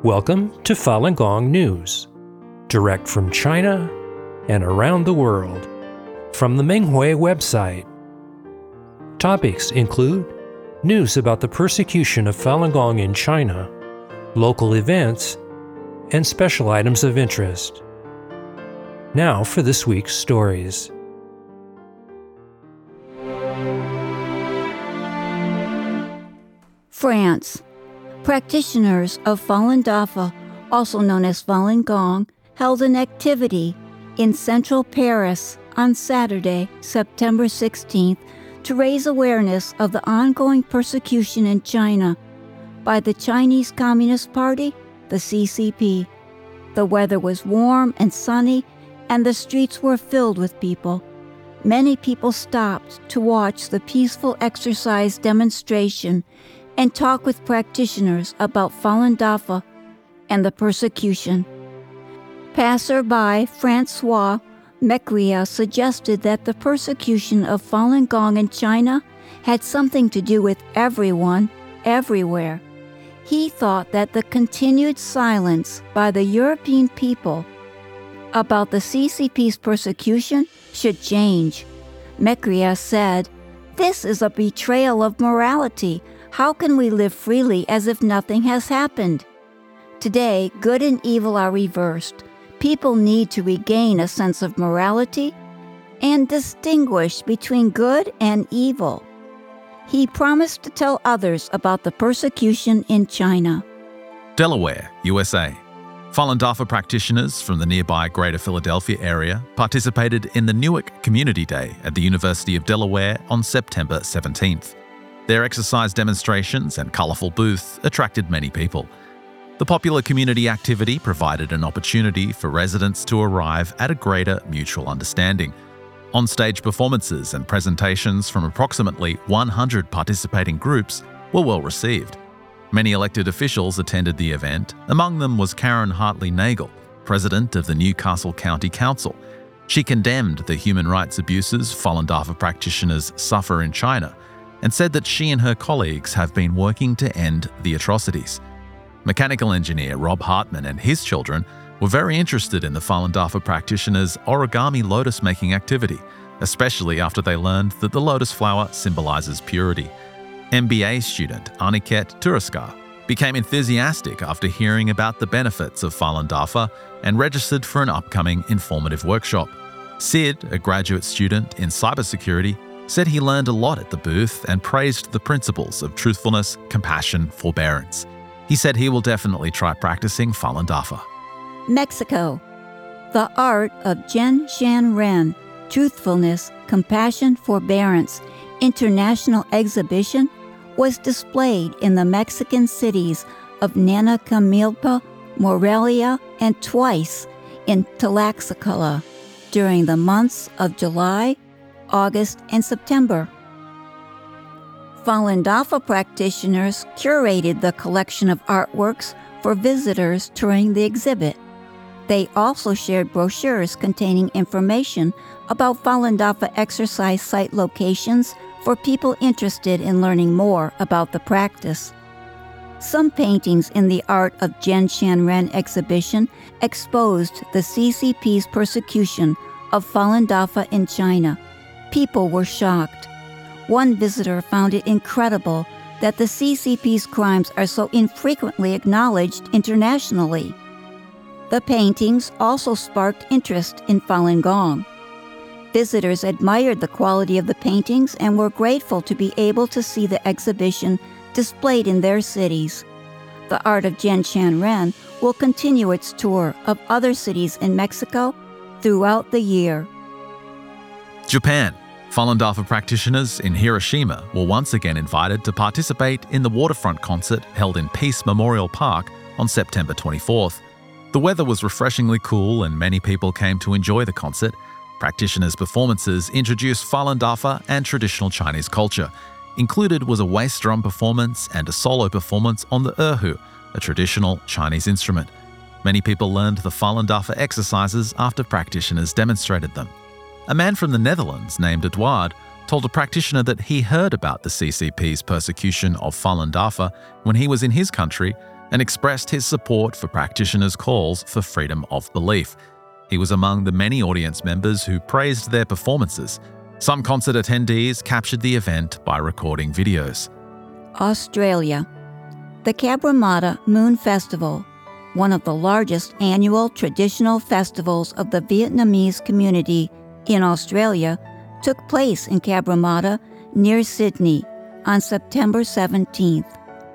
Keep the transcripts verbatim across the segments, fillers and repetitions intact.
Welcome to Falun Gong News, direct from China and around the world, from the Menghui website. Topics include news about the persecution of Falun Gong in China, local events, and special items of interest. Now for this week's stories. France. Practitioners of Falun Dafa, also known as Falun Gong, held an activity in central Paris on Saturday, September sixteenth, to raise awareness of the ongoing persecution in China by the Chinese Communist Party, the C C P. The weather was warm and sunny, and the streets were filled with people. Many people stopped to watch the peaceful exercise demonstration and talk with practitioners about Falun Dafa and the persecution. Passerby Francois Mecria suggested that the persecution of Falun Gong in China had something to do with everyone, everywhere. He thought that the continued silence by the European people about the C C P's persecution should change. Mecria said, "This is a betrayal of morality. How can we live freely as if nothing has happened?" Today, good and evil are reversed. People need to regain a sense of morality and distinguish between good and evil. He promised to tell others about the persecution in China. Delaware, U S A. Falun Dafa practitioners from the nearby Greater Philadelphia area participated in the Newark Community Day at the University of Delaware on September seventeenth. Their exercise demonstrations and colourful booth attracted many people. The popular community activity provided an opportunity for residents to arrive at a greater mutual understanding. On-stage performances and presentations from approximately one hundred participating groups were well received. Many elected officials attended the event. Among them was Karen Hartley Nagel, president of the Newcastle County Council. She condemned the human rights abuses Falun Dafa practitioners suffer in China and said that she and her colleagues have been working to end the atrocities. Mechanical engineer Rob Hartman and his children were very interested in the Falun Dafa practitioners' origami lotus making activity, especially after they learned that the lotus flower symbolizes purity. M B A student Aniket Turaskar became enthusiastic after hearing about the benefits of Falun Dafa and registered for an upcoming informative workshop. Sid, a graduate student in cybersecurity, said he learned a lot at the booth and praised the principles of truthfulness, compassion, forbearance. He said he will definitely try practicing Falun Dafa. Mexico. The Art of Zhen Shan Ren, Truthfulness, Compassion, Forbearance International Exhibition was displayed in the Mexican cities of Nanacamilpa, Morelia, and twice in Tlaxcala during the months of July, August, and September. Falun Dafa practitioners curated the collection of artworks for visitors touring the exhibit. They also shared brochures containing information about Falun Dafa exercise site locations for people interested in learning more about the practice. Some paintings in the Art of Zhen Shan Ren exhibition exposed the C C P's persecution of Falun Dafa in China. People were shocked. One visitor found it incredible that the C C P's crimes are so infrequently acknowledged internationally. The paintings also sparked interest in Falun Gong. Visitors admired the quality of the paintings and were grateful to be able to see the exhibition displayed in their cities. The Art of Zhen Shan Ren will continue its tour of other cities in Mexico throughout the year. Japan. Falun Dafa practitioners in Hiroshima were once again invited to participate in the waterfront concert held in Peace Memorial Park on September twenty-fourth. The weather was refreshingly cool and many people came to enjoy the concert. Practitioners' performances introduced Falun Dafa and traditional Chinese culture. Included was a waist drum performance and a solo performance on the erhu, a traditional Chinese instrument. Many people learned the Falun Dafa exercises after practitioners demonstrated them. A man from the Netherlands named Eduard told a practitioner that he heard about the C C P's persecution of Falun Dafa when he was in his country, and expressed his support for practitioners' calls for freedom of belief. He was among the many audience members who praised their performances. Some concert attendees captured the event by recording videos. Australia. The Cabramatta Moon Festival, one of the largest annual traditional festivals of the Vietnamese community in Australia, took place in Cabramatta near Sydney on September seventeenth.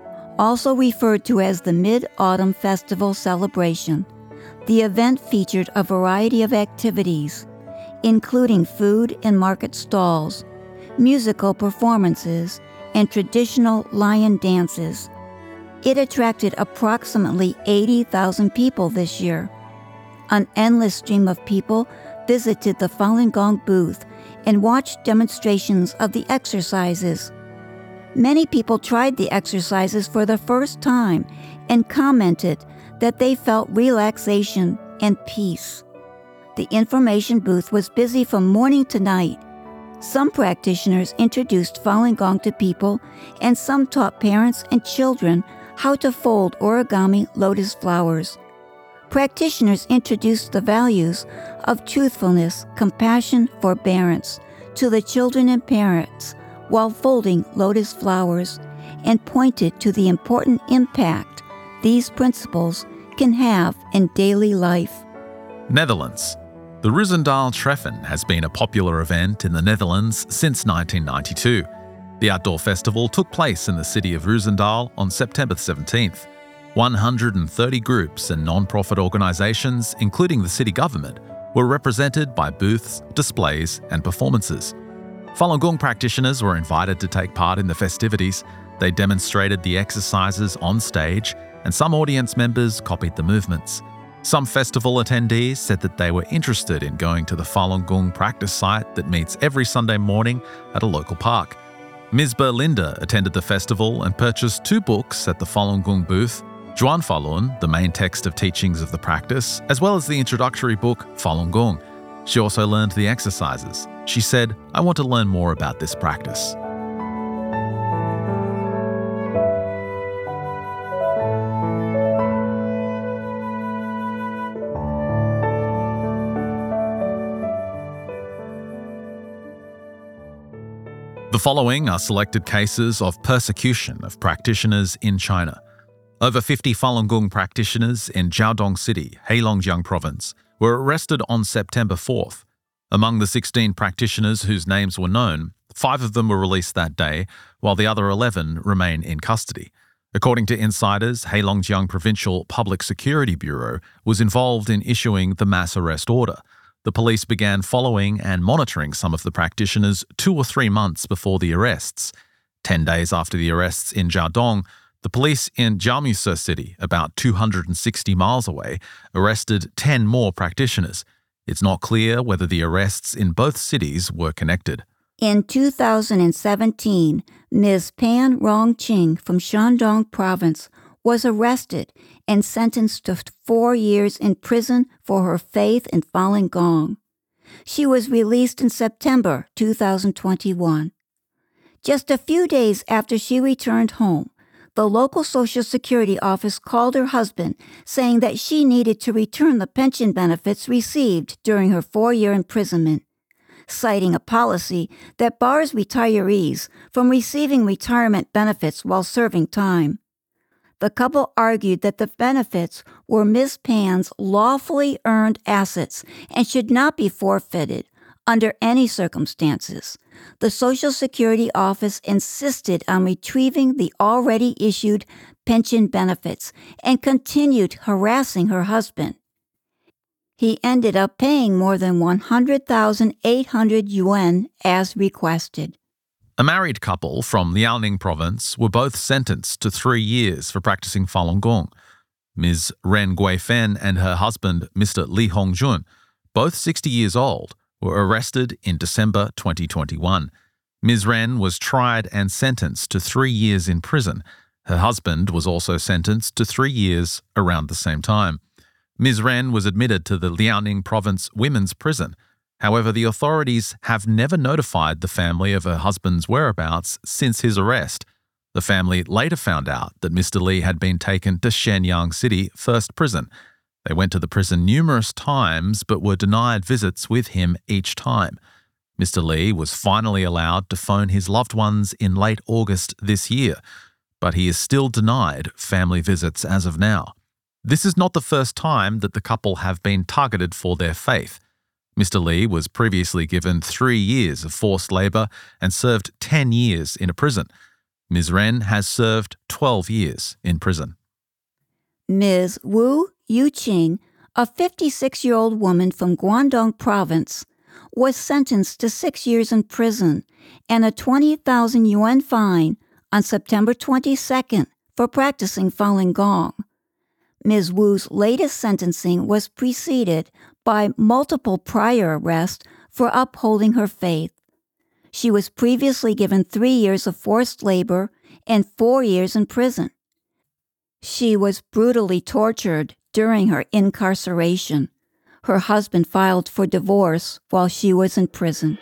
Also referred to as the Mid-Autumn Festival celebration, the event featured a variety of activities, including food and market stalls, musical performances, and traditional lion dances. It attracted approximately eighty thousand people this year. An endless stream of people visited the Falun Gong booth and watched demonstrations of the exercises. Many people tried the exercises for the first time and commented that they felt relaxation and peace. The information booth was busy from morning to night. Some practitioners introduced Falun Gong to people, and some taught parents and children how to fold origami lotus flowers. Practitioners introduced the values of truthfulness, compassion, forbearance to the children and parents while folding lotus flowers, and pointed to the important impact these principles can have in daily life. Netherlands. The Roosendaal Treffen has been a popular event in the Netherlands since nineteen ninety-two. The outdoor festival took place in the city of Roosendaal on September seventeenth. one hundred thirty groups and non-profit organisations, including the city government, were represented by booths, displays and performances. Falun Gong practitioners were invited to take part in the festivities. They demonstrated the exercises on stage, and some audience members copied the movements. Some festival attendees said that they were interested in going to the Falun Gong practice site that meets every Sunday morning at a local park. Miz Berlinda attended the festival and purchased two books at the Falun Gong booth, Juan Falun, the main text of teachings of the practice, as well as the introductory book Falun Gong. She also learned the exercises. She said, "I want to learn more about this practice." The following are selected cases of persecution of practitioners in China. Over fifty Falun Gong practitioners in Jiaodong City, Heilongjiang Province, were arrested on September fourth. Among the sixteen practitioners whose names were known, five of them were released that day, while the other eleven remain in custody. According to insiders, Heilongjiang Provincial Public Security Bureau was involved in issuing the mass arrest order. The police began following and monitoring some of the practitioners two or three months before the arrests. Ten days after the arrests in Jiaodong, the police in Jiaomisu City, about two hundred sixty miles away, arrested ten more practitioners. It's not clear whether the arrests in both cities were connected. In two thousand seventeen, Miz Pan Rongqing from Shandong Province was arrested and sentenced to four years in prison for her faith in Falun Gong. She was released in September two thousand twenty-one. Just a few days after she returned home, the local Social Security office called her husband, saying that she needed to return the pension benefits received during her four-year imprisonment, citing a policy that bars retirees from receiving retirement benefits while serving time. The couple argued that the benefits were Miz Pan's lawfully earned assets and should not be forfeited under any circumstances. The Social Security office insisted on retrieving the already issued pension benefits and continued harassing her husband. He ended up paying more than one hundred thousand eight hundred yuan as requested. A married couple from Liaoning Province were both sentenced to three years for practicing Falun Gong. Miz Ren Guifen and her husband, Mister Li Hongjun, both sixty years old, were arrested in December twenty twenty-one. Miz Ren was tried and sentenced to three years in prison. Her husband was also sentenced to three years around the same time. Miz Ren was admitted to the Liaoning Province Women's Prison. However, the authorities have never notified the family of her husband's whereabouts since his arrest. The family later found out that Mister Li had been taken to Shenyang City First Prison. They went to the prison numerous times but were denied visits with him each time. Mister Li was finally allowed to phone his loved ones in late August this year, but he is still denied family visits as of now. This is not the first time that the couple have been targeted for their faith. Mister Li was previously given three years of forced labour and served ten years in a prison. Miz Ren has served twelve years in prison. Miz Wu Yuqing, a fifty-six-year-old woman from Guangdong Province, was sentenced to six years in prison and a twenty thousand yuan fine on September twenty-second for practicing Falun Gong. Miz Wu's latest sentencing was preceded by multiple prior arrests for upholding her faith. She was previously given three years of forced labor and four years in prison. She was brutally tortured during her incarceration. Her husband filed for divorce while she was in prison.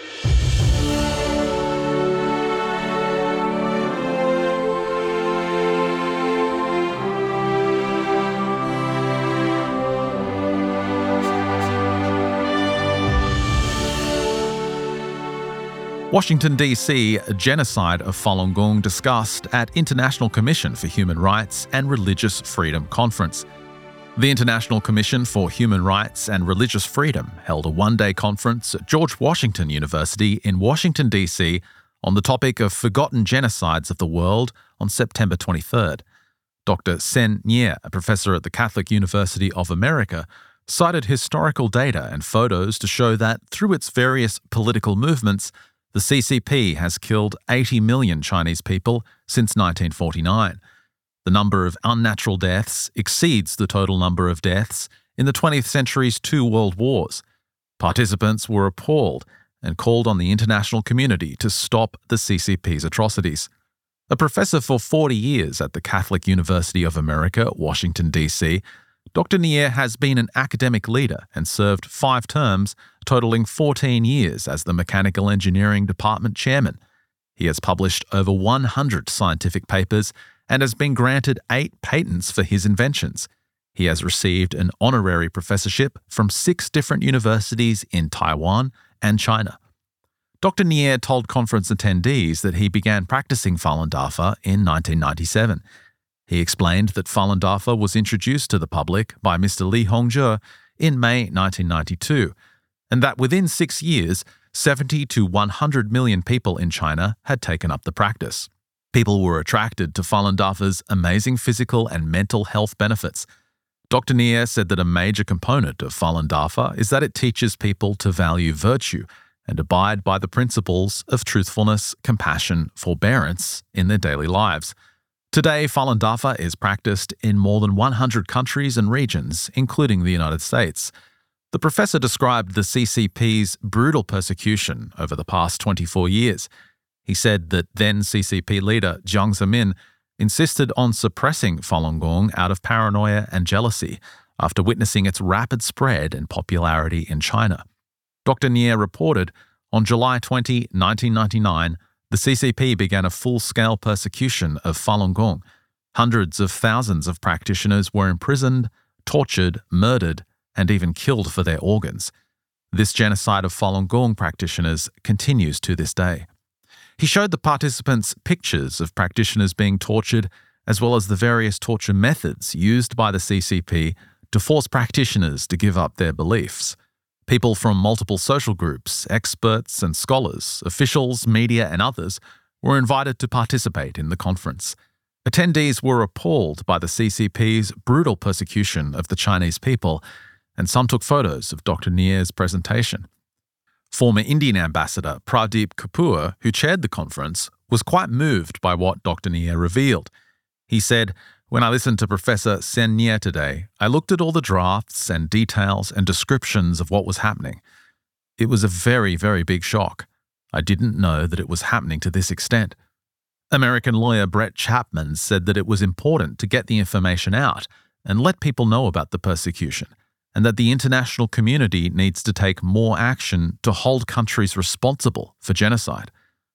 Washington, D C genocide of Falun Gong discussed at International Commission for Human Rights and Religious Freedom Conference. The International Commission for Human Rights and Religious Freedom held a one-day conference at George Washington University in Washington, D C on the topic of forgotten genocides of the world on September twenty-third. Doctor Sen Nie, a professor at the Catholic University of America, cited historical data and photos to show that through its various political movements, the C C P has killed eighty million Chinese people since nineteen forty-nine. The number of unnatural deaths exceeds the total number of deaths in the twentieth century's two world wars. Participants were appalled and called on the international community to stop the C C P's atrocities. A professor for forty years at the Catholic University of America, Washington, D C, Doctor Nie has been an academic leader and served five terms, totaling fourteen years as the Mechanical Engineering Department chairman. He has published over one hundred scientific papers and has been granted eight patents for his inventions. He has received an honorary professorship from six different universities in Taiwan and China. Doctor Nie told conference attendees that he began practicing Falun Dafa in nineteen ninety-seven. He explained that Falun Dafa was introduced to the public by Mister Li Hongzhi in May nineteen ninety-two, and that within six years, seventy to one hundred million people in China had taken up the practice. People were attracted to Falun Dafa's amazing physical and mental health benefits. Doctor Nie said that a major component of Falun Dafa is that it teaches people to value virtue and abide by the principles of truthfulness, compassion, forbearance in their daily lives. Today, Falun Dafa is practiced in more than one hundred countries and regions, including the United States. The professor described the C C P's brutal persecution over the past twenty-four years. He said that then C C P leader Jiang Zemin insisted on suppressing Falun Gong out of paranoia and jealousy after witnessing its rapid spread and popularity in China. Doctor Nie reported, on July twentieth, nineteen ninety-nine, the C C P began a full-scale persecution of Falun Gong. Hundreds of thousands of practitioners were imprisoned, tortured, murdered, and even killed for their organs. This genocide of Falun Gong practitioners continues to this day. He showed the participants pictures of practitioners being tortured, as well as the various torture methods used by the C C P to force practitioners to give up their beliefs. People from multiple social groups, experts and scholars, officials, media and others were invited to participate in the conference. Attendees were appalled by the C C P's brutal persecution of the Chinese people, and some took photos of Doctor Nie's presentation. Former Indian ambassador Pradeep Kapoor, who chaired the conference, was quite moved by what Doctor Nie revealed. He said, "When I listened to Professor Sen Nie today, I looked at all the drafts and details and descriptions of what was happening. It was a very, very big shock. I didn't know that it was happening to this extent." American lawyer Brett Chapman said that it was important to get the information out and let people know about the persecution, and that the international community needs to take more action to hold countries responsible for genocide.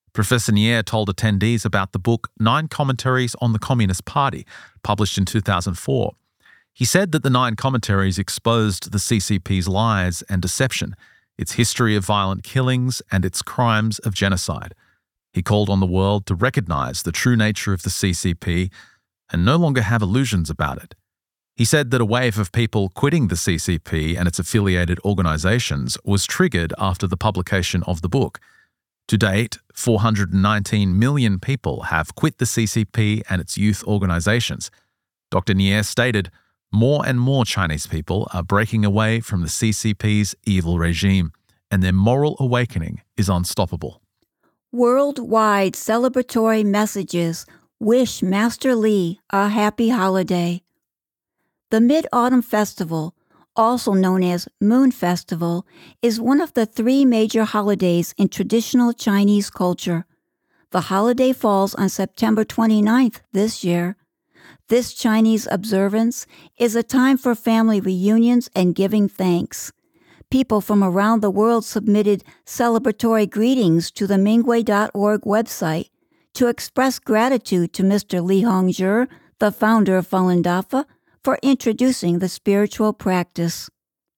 Professor Nier told attendees about the book Nine Commentaries on the Communist Party, published in two thousand four. He said that the nine commentaries exposed the C C P's lies and deception, its history of violent killings, and its crimes of genocide. He called on the world to recognize the true nature of the C C P and no longer have illusions about it. He said that a wave of people quitting the C C P and its affiliated organizations was triggered after the publication of the book. To date, four hundred nineteen million people have quit the C C P and its youth organizations. Doctor Nier stated, more and more Chinese people are breaking away from the C C P's evil regime, and their moral awakening is unstoppable. Worldwide celebratory messages wish Master Li a happy holiday. The Mid-Autumn Festival, also known as Moon Festival, is one of the three major holidays in traditional Chinese culture. The holiday falls on September twenty-ninth this year. This Chinese observance is a time for family reunions and giving thanks. People from around the world submitted celebratory greetings to the Minghui dot org website to express gratitude to Mister Li Hongzhi, the founder of Falun Dafa, for introducing the spiritual practice.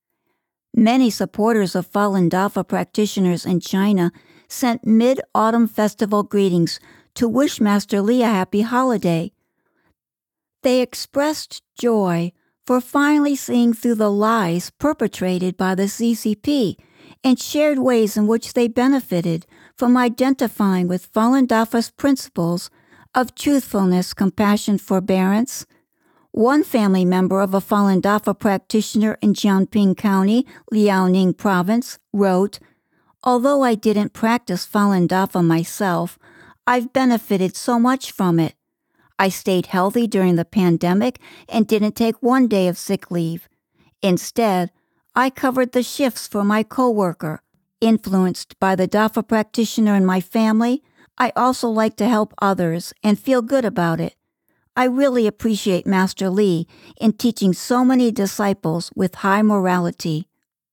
Many supporters of Falun Dafa practitioners in China sent Mid-Autumn Festival greetings to wish Master Li a happy holiday. They expressed joy for finally seeing through the lies perpetrated by the C C P and shared ways in which they benefited from identifying with Falun Dafa's principles of truthfulness, compassion, forbearance. One family member of a Falun Dafa practitioner in Jiangping County, Liaoning Province, wrote, "Although I didn't practice Falun Dafa myself, I've benefited so much from it. I stayed healthy during the pandemic and didn't take one day of sick leave. Instead, I covered the shifts for my coworker. Influenced by the Dafa practitioner in my family, I also like to help others and feel good about it. I really appreciate Master Li in teaching so many disciples with high morality."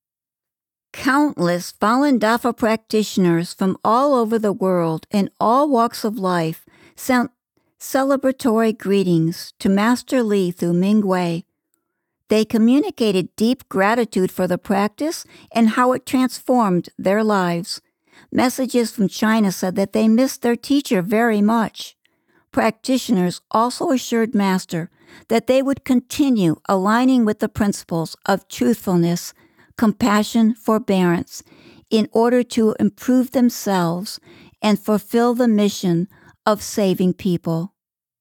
Countless Falun Dafa practitioners from all over the world in all walks of life sent celebratory greetings to Master Li through Minghui. They communicated deep gratitude for the practice and how it transformed their lives. Messages from China said that they missed their teacher very much. Practitioners also assured Master that they would continue aligning with the principles of truthfulness, compassion, forbearance, in order to improve themselves and fulfill the mission of saving people.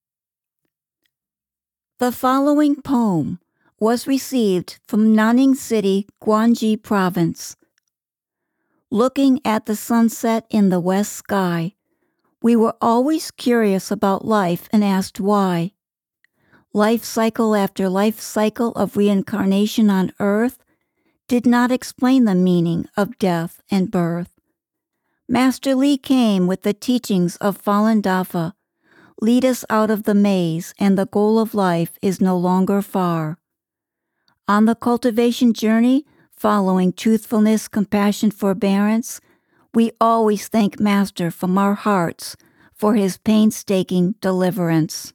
The following poem was received from Nanning City, Guangxi Province. Looking at the sunset in the west sky, we were always curious about life and asked why. Life cycle after life cycle of reincarnation on earth did not explain the meaning of death and birth. Master Li came with the teachings of Falun Dafa. Lead us out of the maze, and the goal of life is no longer far. On the cultivation journey, following truthfulness, compassion, forbearance, we always thank Master from our hearts for his painstaking deliverance.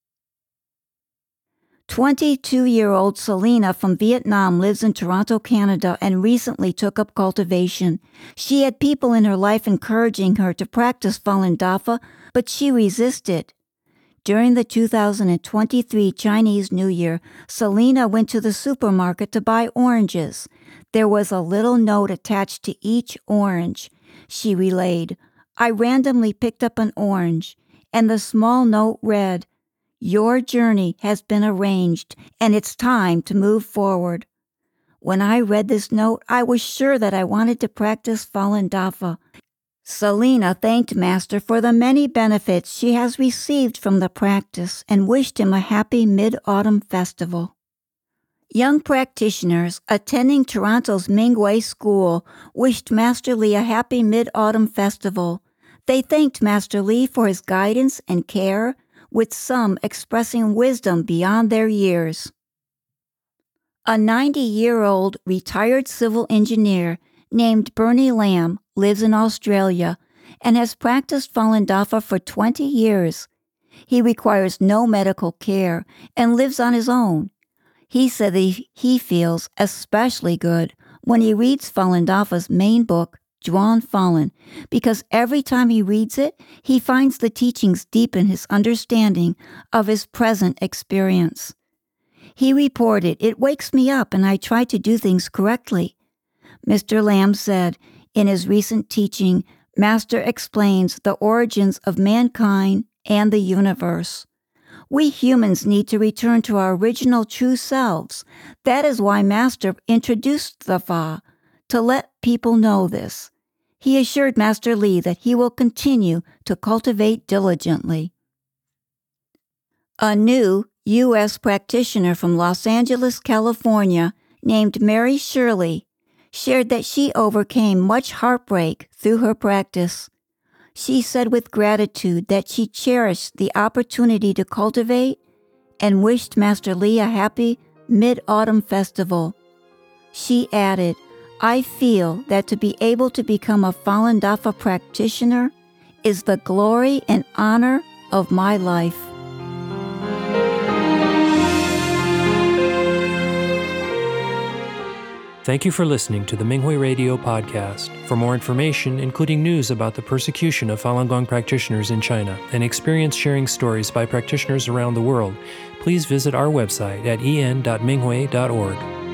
twenty-two-year-old Selena from Vietnam lives in Toronto, Canada, and recently took up cultivation. She had people in her life encouraging her to practice Falun Dafa, but she resisted. During the two thousand twenty-three Chinese New Year, Selena went to the supermarket to buy oranges. There was a little note attached to each orange. She relayed, "I randomly picked up an orange," and the small note read, "Your journey has been arranged, and it's time to move forward." When I read this note, I was sure that I wanted to practice Falun Dafa. Selena thanked Master for the many benefits she has received from the practice and wished him a happy Mid-Autumn Festival. Young practitioners attending Toronto's Minghui School wished Master Li a happy Mid-Autumn Festival. They thanked Master Li for his guidance and care, with some expressing wisdom beyond their years. A ninety-year-old retired civil engineer named Bernie Lamb lives in Australia and has practiced Falun Dafa for twenty years. He requires no medical care and lives on his own. He said that he feels especially good when he reads Falun Dafa's main book, Zhuan Falun, because every time he reads it, he finds the teachings deepen his understanding of his present experience. He reported, "It wakes me up and I try to do things correctly." Mister Lam said, in his recent teaching, Master explains the origins of mankind and the universe. We humans need to return to our original true selves. That is why Master introduced the Fa, to let people know this. He assured Master Li that he will continue to cultivate diligently. A new U S practitioner from Los Angeles, California, named Mary Shirley, shared that she overcame much heartbreak through her practice. She said with gratitude that she cherished the opportunity to cultivate and wished Master Li a happy Mid-Autumn Festival. She added, "I feel that to be able to become a Falun Dafa practitioner is the glory and honor of my life." Thank you for listening to the Minghui Radio podcast. For more information, including news about the persecution of Falun Gong practitioners in China and experience-sharing stories by practitioners around the world, please visit our website at en dot minghui dot org.